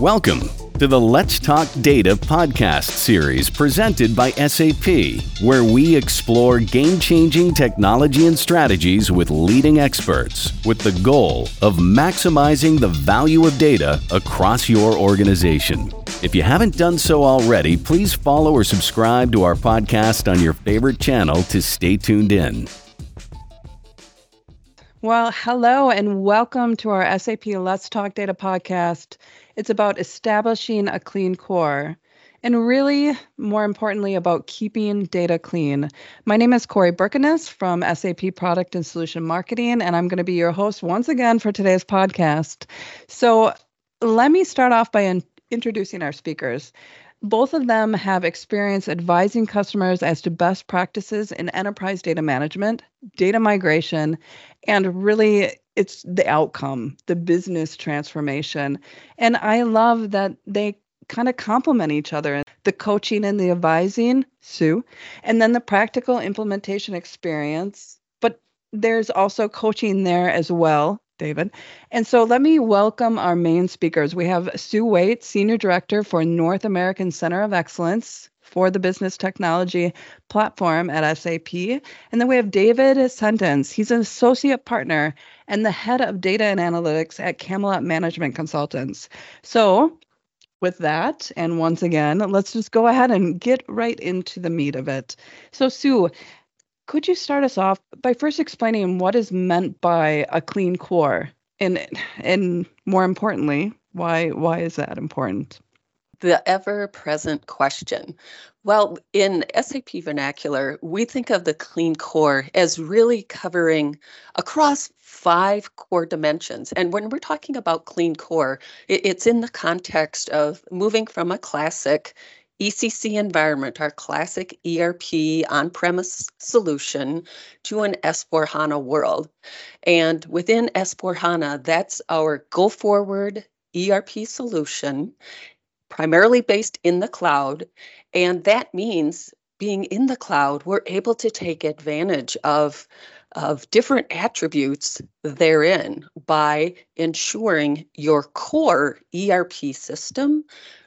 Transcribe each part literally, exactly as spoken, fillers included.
Welcome to the Let's Talk Data podcast series presented by S A P, where we explore game-changing technology and strategies with leading experts with the goal of maximizing the value of data across your organization. If you haven't done so already, please follow or subscribe to our podcast on your favorite channel to stay tuned in. Well, hello and welcome to our S A P Let's Talk Data podcast. It's about establishing a clean core and really, more importantly, about keeping data clean. My name is Corey Birkenes from S A P Product and Solution Marketing, and I'm going to be your host once again for today's podcast. So let me start off by in- introducing our speakers. Both of them have experience advising customers as to best practices in enterprise data management, data migration, and really it's the outcome, the business transformation. And I love that they kind of complement each other. The coaching and the advising, Sue, and then the practical implementation experience. But there's also coaching there as well, David. And so let me welcome our main speakers. We have Sue Waite, Senior Director for North American Center of Excellence for the Business Technology Platform at S A P. And then we have David Sentence. He's an Associate Partner and the Head of Data and Analytics at Camelot Management Consultants. So with that, and once again, let's just go ahead and get right into the meat of it. So Sue, could you start us off by first explaining what is meant by a clean core? And and more importantly, why why is that important? The ever-present question. Well, in S A P vernacular, we think of the clean core as really covering across five core dimensions. And when we're talking about clean core, it's in the context of moving from a classic E C C environment, our classic E R P on-premise solution, to an S four HANA world. And within S four HANA, that's our go-forward E R P solution, primarily based in the cloud. And that means being in the cloud, we're able to take advantage of, of different attributes therein by ensuring your core E R P system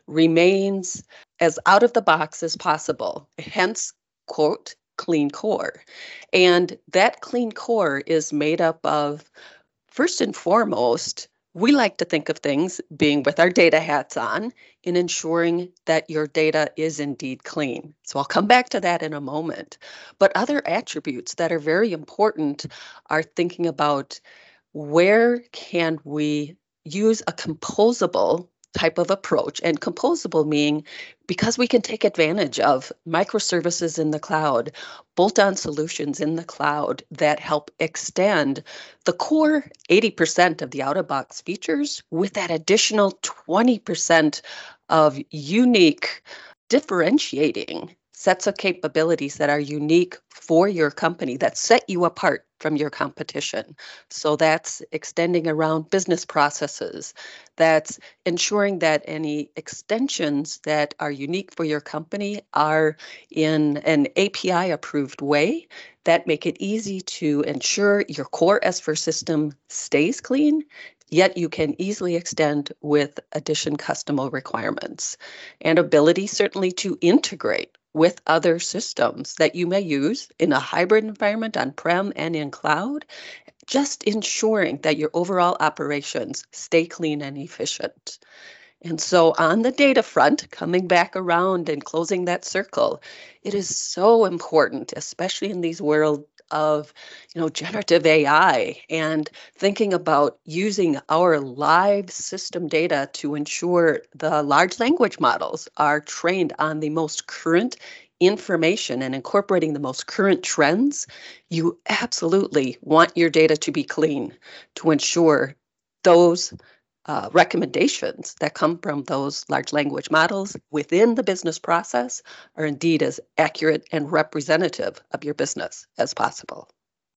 remains as out of the box as possible, hence, quote, clean core. And that clean core is made up of, first and foremost, we like to think of things being with our data hats on in ensuring that your data is indeed clean. So I'll come back to that in a moment. But other attributes that are very important are thinking about where can we use a composable type of approach, and composable meaning because we can take advantage of microservices in the cloud, bolt-on solutions in the cloud that help extend the core eighty percent of the out-of-box features with that additional twenty percent of unique differentiating sets of capabilities that are unique for your company, that set you apart from your competition. So that's extending around business processes. That's ensuring that any extensions that are unique for your company are in an A P I-approved way that make it easy to ensure your core S four system stays clean, yet you can easily extend with addition custom requirements. And ability certainly to integrate with other systems that you may use in a hybrid environment on-prem and in cloud, just ensuring that your overall operations stay clean and efficient. And so on the data front, coming back around and closing that circle, it is so important, especially in these worlds of, you know, generative A I and thinking about using our live system data to ensure the large language models are trained on the most current information and incorporating the most current trends. You absolutely want your data to be clean to ensure those Uh, recommendations that come from those large language models within the business process are indeed as accurate and representative of your business as possible.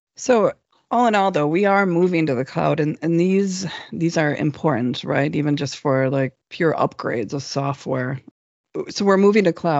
So all in all, though, we are moving to the cloud, and, and these these are important, right? Even just for like pure upgrades of software. So we're moving to cloud.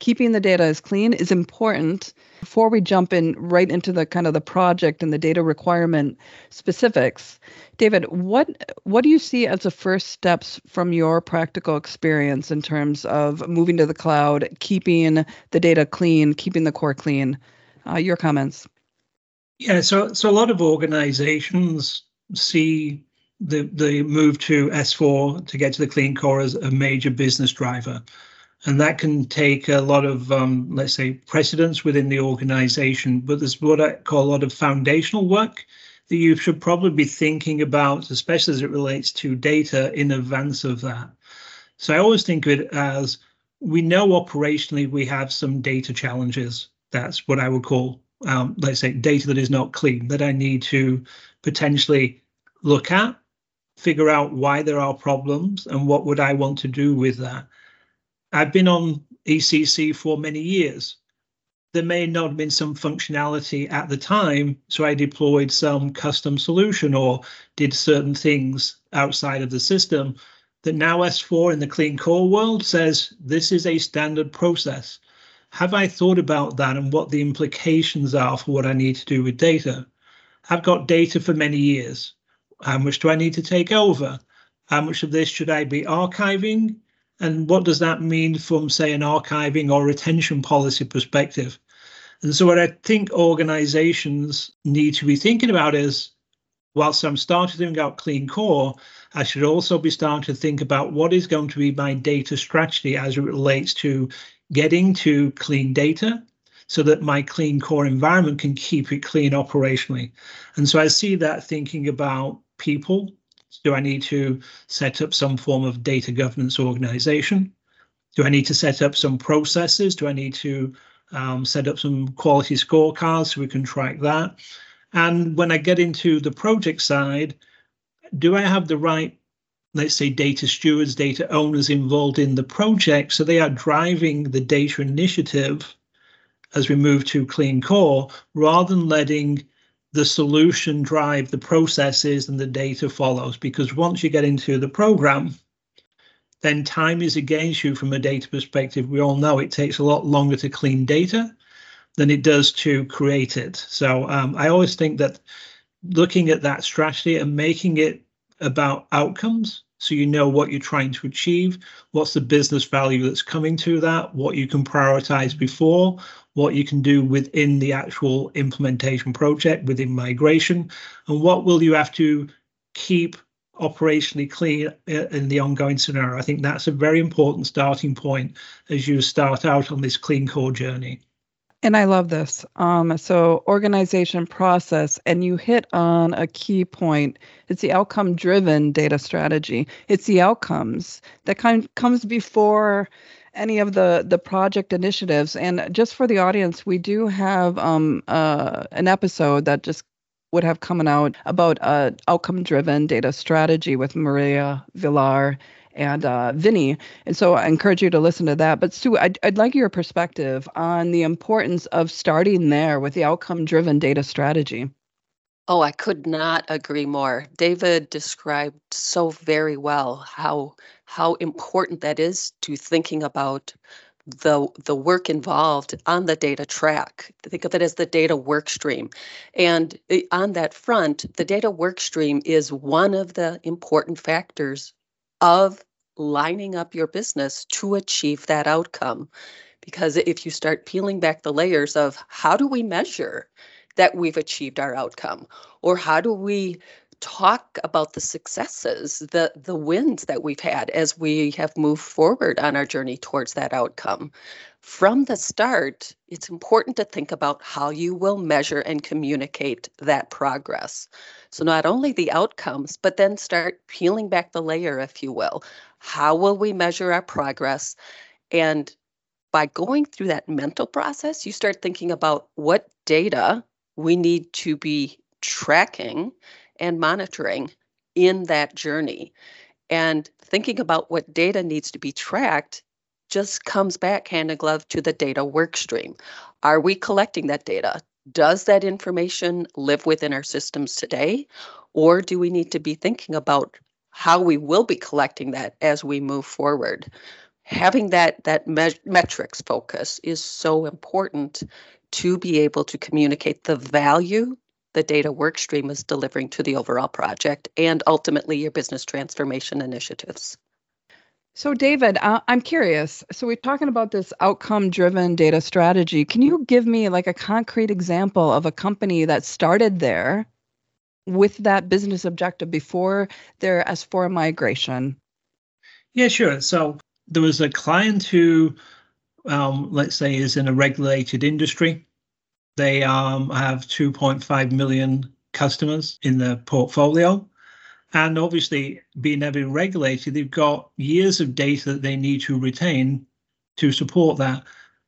keeping the data as clean is important. Before we jump in right into the kind of the project and the data requirement specifics, David, what what do you see as the first steps from your practical experience in terms of moving to the cloud, keeping the data clean, keeping the core clean? Uh, your comments. Yeah, so so a lot of organizations see the the move to S four to get to the clean core as a major business driver. And that can take a lot of, um, let's say, precedence within the organization. But there's what I call a lot of foundational work that you should probably be thinking about, especially as it relates to data in advance of that. So I always think of it as, we know operationally we have some data challenges. That's what I would call, um, let's say, data that is not clean, that I need to potentially look at, figure out why there are problems, and what would I want to do with that. I've been on E C C for many years. There may not have been some functionality at the time, so I deployed some custom solution or did certain things outside of the system that now S four in the clean core world says this is a standard process. Have I thought about that and what the implications are for what I need to do with data? I've got data for many years. How much do I need to take over? How much of this should I be archiving? And what does that mean from, say, an archiving or retention policy perspective? And so what I think organizations need to be thinking about is, whilst I'm starting to think about clean core, I should also be starting to think about what is going to be my data strategy as it relates to getting to clean data so that my clean core environment can keep it clean operationally. And so I see that thinking about people. Do I need to set up some form of data governance organization? Do I need to set up some processes? Do I need to um, set up some quality scorecards so we can track that? And when I get into the project side, do I have the right, let's say, data stewards, data owners involved in the project so they are driving the data initiative as we move to clean core, rather than letting the solution drive the processes and the data follows? Because once you get into the program, then time is against you from a data perspective. We all know it takes a lot longer to clean data than it does to create it. So um, I always think that looking at that strategy and making it about outcomes, so you know what you're trying to achieve, what's the business value that's coming to that, what you can prioritize before, what you can do within the actual implementation project, within migration, and what will you have to keep operationally clean in the ongoing scenario. I think that's a very important starting point as you start out on this clean core journey. And I love this. Um, so organization process, and you hit on a key point. It's the outcome-driven data strategy. It's the outcomes that kind of comes before any of the, the project initiatives. And just for the audience, we do have um, uh, an episode that just would have coming out about uh, outcome-driven data strategy with Maria Villar and uh, Vinny. And so I encourage you to listen to that. But Sue, I'd, I'd like your perspective on the importance of starting there with the outcome-driven data strategy. Oh, I could not agree more. David described so very well how how important that is to thinking about the the work involved on the data track. Think of it as the data work stream. And on that front, the data work stream is one of the important factors of lining up your business to achieve that outcome. Because if you start peeling back the layers of how do we measure that we've achieved our outcome, or how do we talk about the successes, the the wins that we've had as we have moved forward on our journey towards that outcome. From the start, it's important to think about how you will measure and communicate that progress. So not only the outcomes, but then start peeling back the layer, if you will. How will we measure our progress? And by going through that mental process, you start thinking about what data we need to be tracking and monitoring in that journey. And thinking about what data needs to be tracked just comes back hand in glove to the data work stream. Are we collecting that data? Does that information live within our systems today? Or do we need to be thinking about how we will be collecting that as we move forward? having that, that me- metrics focus is so important to be able to communicate the value the data workstream is delivering to the overall project and ultimately your business transformation initiatives. So, David, uh, I'm curious. So, we're talking about this outcome-driven data strategy. Can you give me like a concrete example of a company that started there with that business objective before their S four migration? Yeah, sure. So, there was a client who, um, let's say, is in a regulated industry. They um, have two point five million customers in their portfolio. And obviously, being heavily regulated, they've got years of data that they need to retain to support that.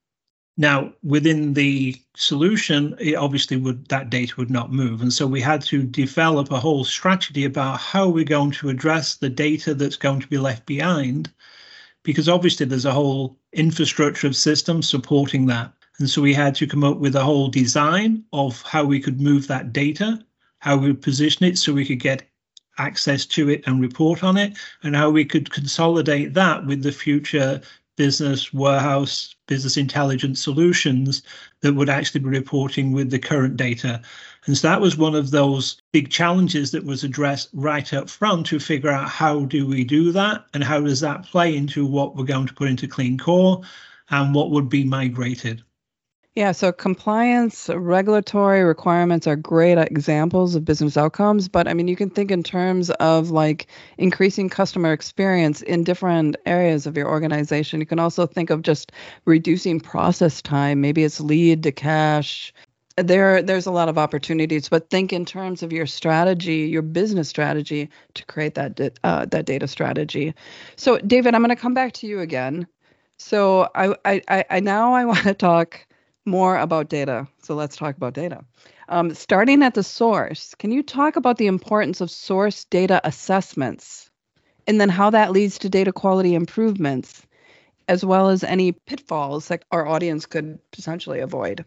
Now, within the solution, it obviously would that data would not move. And so we had to develop a whole strategy about how we're going to address the data that's going to be left behind, because obviously there's a whole infrastructure of systems supporting that. And so we had to come up with a whole design of how we could move that data, how we would position it so we could get access to it and report on it, and how we could consolidate that with the future business warehouse, business intelligence solutions that would actually be reporting with the current data. And so that was one of those big challenges that was addressed right up front to figure out how do we do that and how does that play into what we're going to put into Clean Core and what would be migrated. Yeah, so compliance, regulatory requirements are great examples of business outcomes, but I mean, you can think in terms of like increasing customer experience in different areas of your organization. You can also think of just reducing process time. Maybe it's lead to cash. There, there's a lot of opportunities, but think in terms of your strategy, your business strategy to create that uh, that data strategy. So, David, I'm going to come back to you again. So, I, I, I now I want to talk more about data. So let's talk about data. Um, starting at the source, can you talk about the importance of source data assessments and then how that leads to data quality improvements, as well as any pitfalls that our audience could potentially avoid?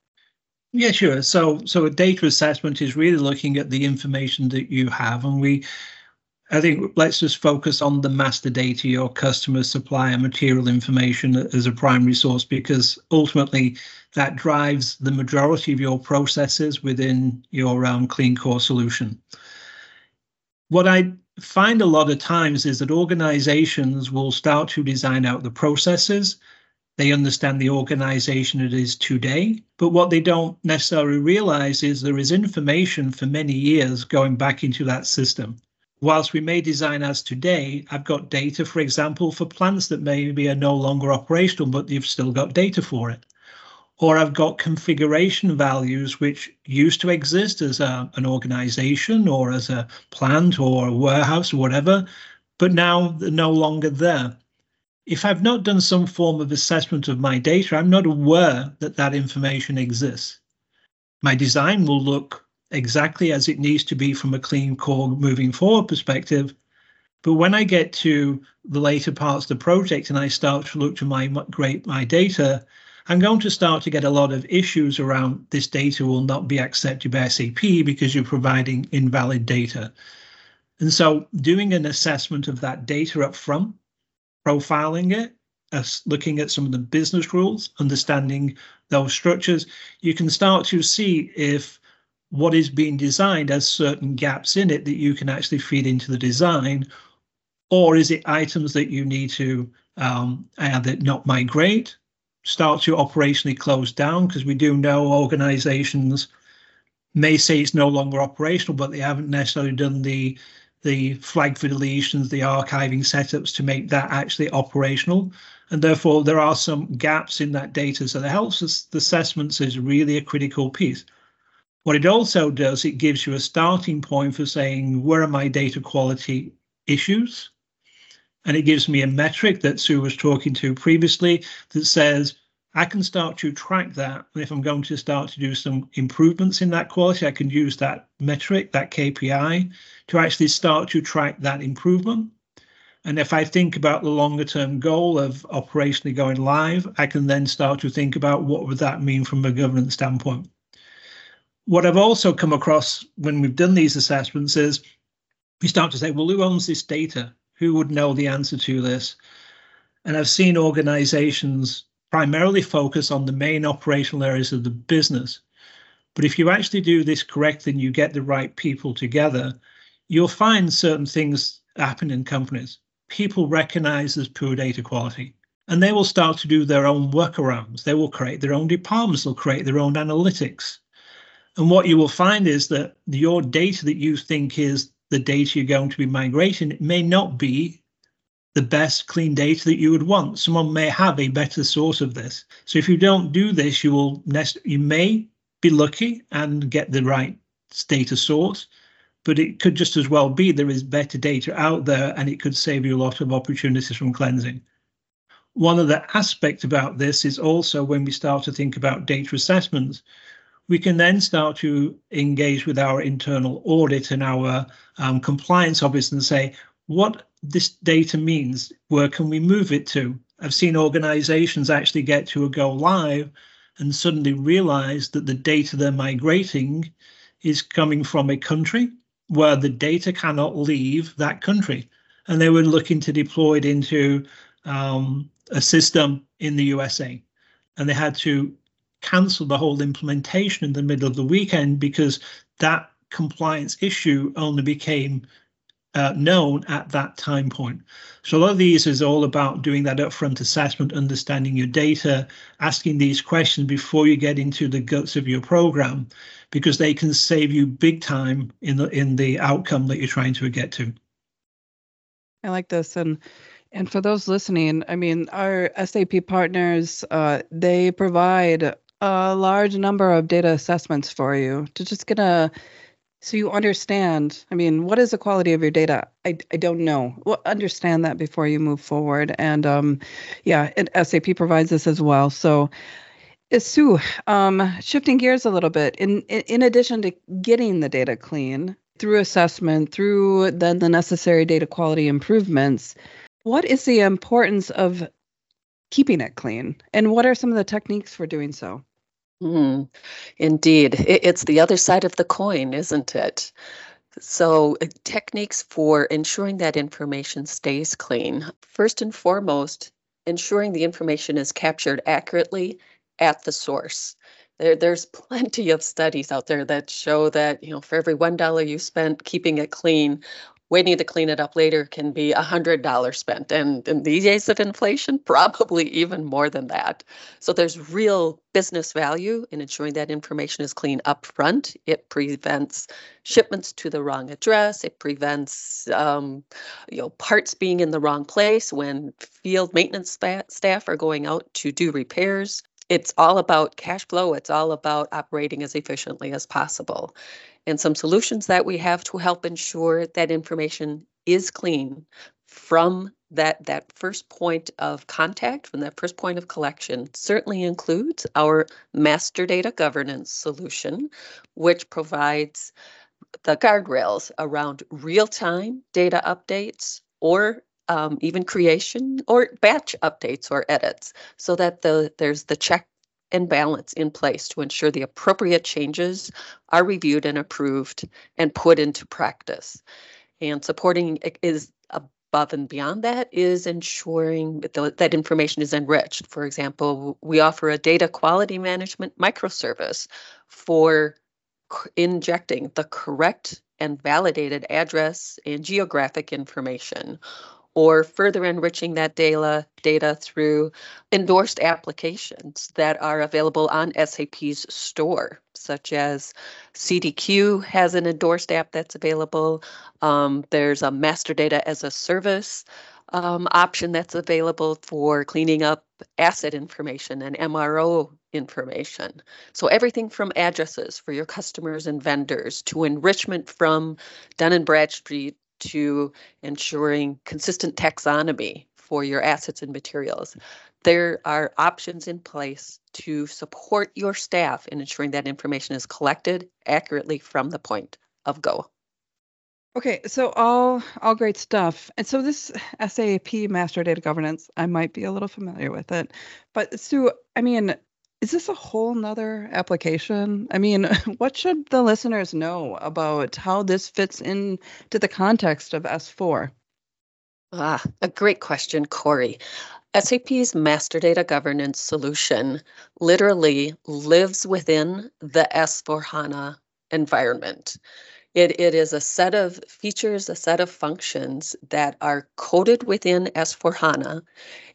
Yeah, sure. So, so a data assessment is really looking at the information that you have, and we I think let's just focus on the master data, your customer, supplier, material information as a primary source, because ultimately that drives the majority of your processes within your um, Clean Core solution. What I find a lot of times is that organizations will start to design out the processes. They understand the organization it is today, but what they don't necessarily realize is there is information for many years going back into that system. Whilst we may design as today, I've got data, for example, for plants that maybe are no longer operational, but you've still got data for it. Or I've got configuration values which used to exist as a, an organization or as a plant or a warehouse or whatever, but now they're no longer there. If I've not done some form of assessment of my data, I'm not aware that that information exists. My design will look exactly as it needs to be from a Clean Core moving forward perspective. But when I get to the later parts of the project and I start to look to migrate my data, I'm going to start to get a lot of issues around this data will not be accepted by S A P because you're providing invalid data. And so doing an assessment of that data up front, profiling it, as looking at some of the business rules, understanding those structures, you can start to see if what is being designed has certain gaps in it that you can actually feed into the design, or is it items that you need to um, either not migrate, start to operationally close down, because we do know organizations may say it's no longer operational, but they haven't necessarily done the the flag for deletions, the archiving setups to make that actually operational. And therefore, there are some gaps in that data. So the health assessments is really a critical piece. What it also does, it gives you a starting point for saying, where are my data quality issues? And it gives me a metric that Sue was talking to previously that says, I can start to track that. And if I'm going to start to do some improvements in that quality, I can use that metric, that K P I, to actually start to track that improvement. And if I think about the longer term goal of operationally going live, I can then start to think about what would that mean from a governance standpoint. What I've also come across when we've done these assessments is we start to say, well, who owns this data? Who would know the answer to this? And I've seen organizations primarily focus on the main operational areas of the business. But if you actually do this correctly and you get the right people together, you'll find certain things happen in companies. People recognize there's poor data quality, and they will start to do their own workarounds. They will create their own departments, they'll create their own analytics. And what you will find is that your data that you think is the data you're going to be migrating, it may not be the best clean data that you would want. Someone may have a better source of this. So if you don't do this, you will you may be lucky and get the right data source, but it could just as well be there is better data out there, and it could save you a lot of opportunities from cleansing. One of the aspects about this is also when we start to think about data assessments, we can then start to engage with our internal audit and our um, compliance office and say, what this data means, where can we move it to? I've seen organizations actually get to a go live and suddenly realize that the data they're migrating is coming from a country where the data cannot leave that country. And they were looking to deploy it into um, a system in the U S A. And they had to cancel the whole implementation in the middle of the weekend because that compliance issue only became uh, known at that time point. So a lot of these is all about doing that upfront assessment, understanding your data, asking these questions before you get into the guts of your program, because they can save you big time in the in the outcome that you're trying to get to. I like this. And and for those listening, I mean, our S A P partners, uh, they provide a large number of data assessments for you to just get a, so you understand, I mean, what is the quality of your data? I, I don't know. Well, understand that before you move forward. And um, yeah, and S A P provides this as well. So uh, Sue, um, shifting gears a little bit, in, in, in addition to getting the data clean through assessment, through then the necessary data quality improvements, what is the importance of keeping it clean? And what are some of the techniques for doing so? Mm, indeed. It, it's the other side of the coin, isn't it? So uh, techniques for ensuring that information stays clean. First and foremost, ensuring the information is captured accurately at the source. There, there's plenty of studies out there that show that, you know, for every one dollar you spent keeping it clean, waiting to clean it up later can be one hundred dollars spent. And in these days of inflation, probably even more than that. So there's real business value in ensuring that information is clean up front. It prevents shipments to the wrong address. It prevents um, you know, parts being in the wrong place when field maintenance spa- staff are going out to do repairs. It's all about cash flow. It's all about operating as efficiently as possible. And some solutions that we have to help ensure that information is clean from that, that first point of contact, from that first point of collection, certainly includes our master data governance solution, which provides the guardrails around real-time data updates or um, even creation or batch updates or edits, so that the there's the check and balance in place to ensure the appropriate changes are reviewed and approved and put into practice. And supporting is above and beyond that is ensuring that, the, that information is enriched. For example, we offer a data quality management microservice for injecting the correct and validated address and geographic information, or further enriching that data, data through endorsed applications that are available on S A P's store, such as C D Q has an endorsed app that's available. Um, there's a master data as a service um, option that's available for cleaning up asset information and M R O information. So everything from addresses for your customers and vendors to enrichment from Dun and Bradstreet to ensuring consistent taxonomy for your assets and materials. There are options in place to support your staff in ensuring that information is collected accurately from the point of go. Okay, so all all great stuff. And so this S A P Master Data Governance, I might be a little familiar with it. But Sue, I mean, is this a whole nother application? I mean, what should the listeners know about how this fits into the context of S four? Ah, a great question, Corey. S A P's master data governance solution literally lives within the S four HANA environment. It, it is a set of features, a set of functions that are coded within S four HANA,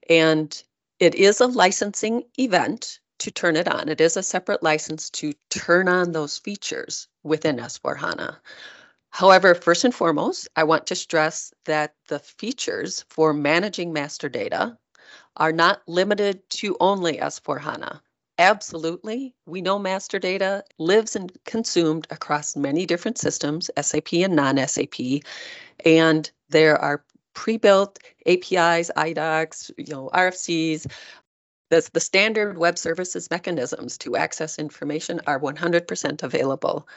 and it is a licensing event to turn it on. It is a separate license to turn on those features within S four HANA. However, first and foremost, I want to stress that the features for managing master data are not limited to only S four HANA. Absolutely, we know master data lives and consumed across many different systems, S A P and non-S A P, and there are pre-built A P Is, I DOCs, you know, R F Cs. The, the standard web services mechanisms to access information are one hundred percent available.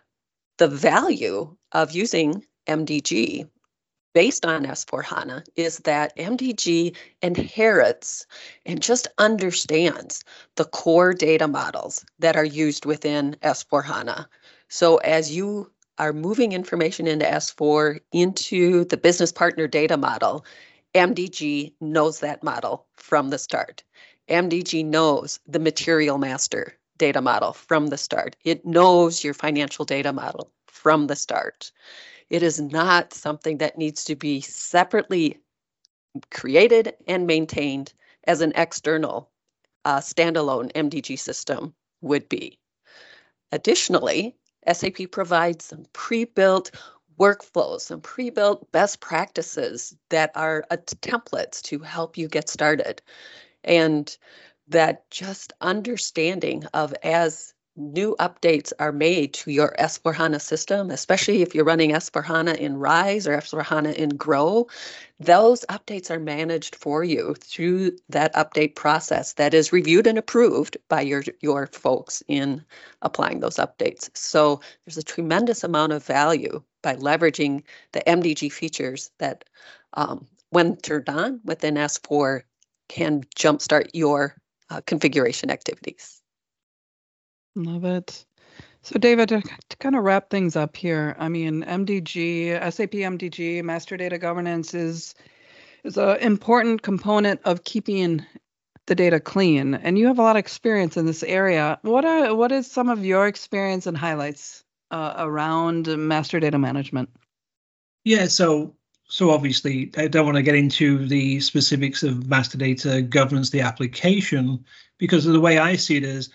The value of using M D G based on S four HANA is that M D G inherits and just understands the core data models that are used within S four HANA. So as you are moving information into S four into the business partner data model, M D G knows that model from the start. M D G knows the material master data model from the start. It knows your financial data model from the start. It is not something that needs to be separately created and maintained as an external uh, standalone M D G system would be. Additionally, S A P provides some pre-built workflows, some pre-built best practices that are uh, templates to help you get started. And that just understanding of as new updates are made to your S four HANA system, especially if you're running S four HANA in RISE or S four HANA in GROW, those updates are managed for you through that update process that is reviewed and approved by your, your folks in applying those updates. So there's a tremendous amount of value by leveraging the M D G features that, um, when turned on within S four, can jumpstart your uh, configuration activities. Love it. So David, to, to kind of wrap things up here, I mean, M D G, S A P M D G, master data governance is is an important component of keeping the data clean. And you have a lot of experience in this area. What are what is some of your experience and highlights uh, around master data management? Yeah, so so obviously I don't want to get into the specifics of master data governance, the application, because of the way I see it is,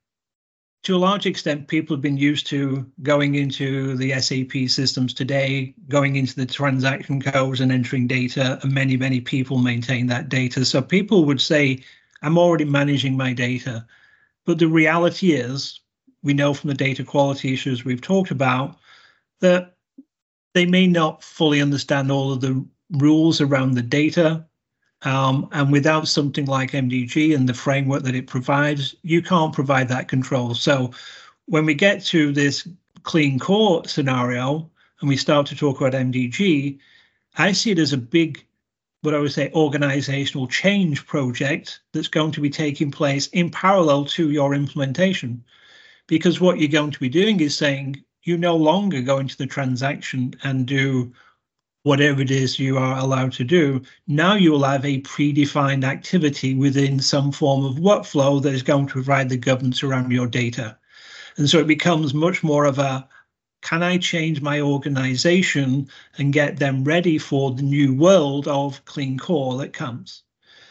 to a large extent, people have been used to going into the S A P systems today, going into the transaction codes and entering data, and many, many people maintain that data. So people would say, I'm already managing my data. But the reality is, we know from the data quality issues we've talked about, that they may not fully understand all of the rules around the data. Um, and without something like M D G and the framework that it provides, you can't provide that control. So when we get to this clean core scenario and we start to talk about M D G, I see it as a big, what I would say, organizational change project that's going to be taking place in parallel to your implementation. Because what you're going to be doing is saying, you no longer go into the transaction and do whatever it is you are allowed to do. Now you will have a predefined activity within some form of workflow that is going to provide the governance around your data. And so it becomes much more of a, can I change my organization and get them ready for the new world of clean core that comes?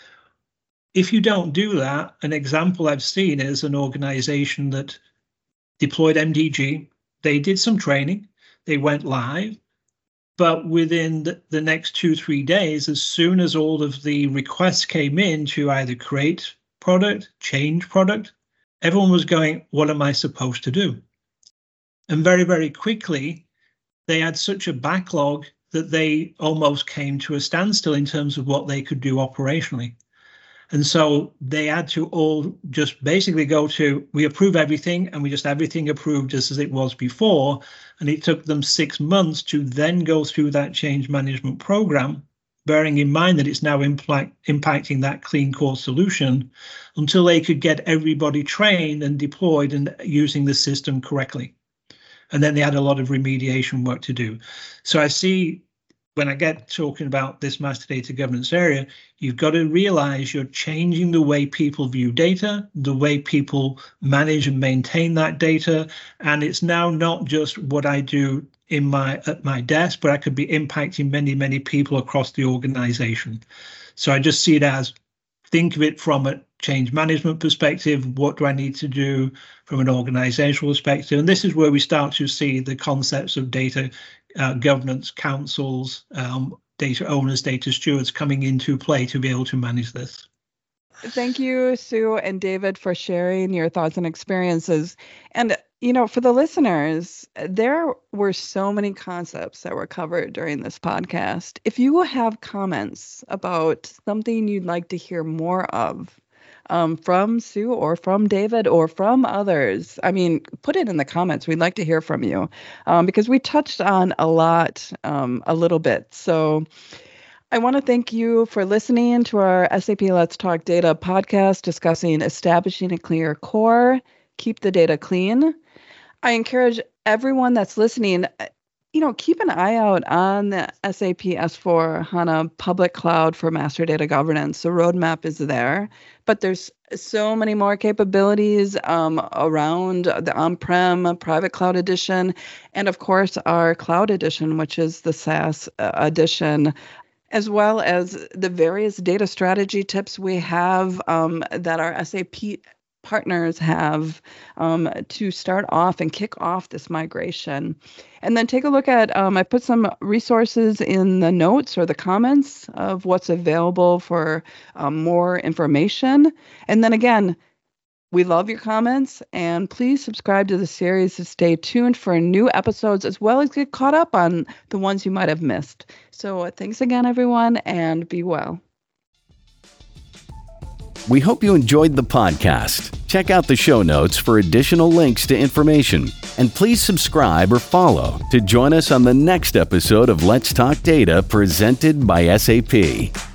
If you don't do that, an example I've seen is an organization that deployed M D G. They did some training, they went live, but within the, the next two, three days, as soon as all of the requests came in to either create product, change product, everyone was going, what am I supposed to do? And very, very quickly, they had such a backlog that they almost came to a standstill in terms of what they could do operationally. And so they had to all just basically go to, we approve everything, and we just everything approved just as it was before. And it took them six months to then go through that change management program, bearing in mind that it's now impact, impacting that clean core solution, until they could get everybody trained and deployed and using the system correctly. And then they had a lot of remediation work to do. So I see when I get talking about this master data governance area, you've got to realize you're changing the way people view data, the way people manage and maintain that data. And it's now not just what I do in my at my desk, but I could be impacting many, many people across the organization. So I just see it as, think of it from a change management perspective. What do I need to do from an organizational perspective? And this is where we start to see the concepts of data uh, governance councils, um, data owners, data stewards coming into play to be able to manage this. Thank you, Sue and David, for sharing your thoughts and experiences. And, you know, for the listeners, there were so many concepts that were covered during this podcast. If you have comments about something you'd like to hear more of, Um, from Sue or from David or from others, I mean, put it in the comments. We'd like to hear from you um, because we touched on a lot, um, a little bit. So I want to thank you for listening to our S A P Let's Talk Data podcast discussing establishing a clear core, keep the data clean. I encourage everyone that's listening, you know, keep an eye out on the S A P S four HANA public cloud for master data governance. The roadmap is there, but there's so many more capabilities um, around the on-prem private cloud edition, and of course our cloud edition, which is the SaaS uh, edition, as well as the various data strategy tips we have um, that our S A P partners have um, to start off and kick off this migration. And then take a look at, um, I put some resources in the notes or the comments of what's available for um, more information. And then again, we love your comments, and please subscribe to the series to stay tuned for new episodes, as well as get caught up on the ones you might have missed. So uh, thanks again, everyone, and be well. We hope you enjoyed the podcast. Check out the show notes for additional links to information. And please subscribe or follow to join us on the next episode of Let's Talk Data presented by S A P.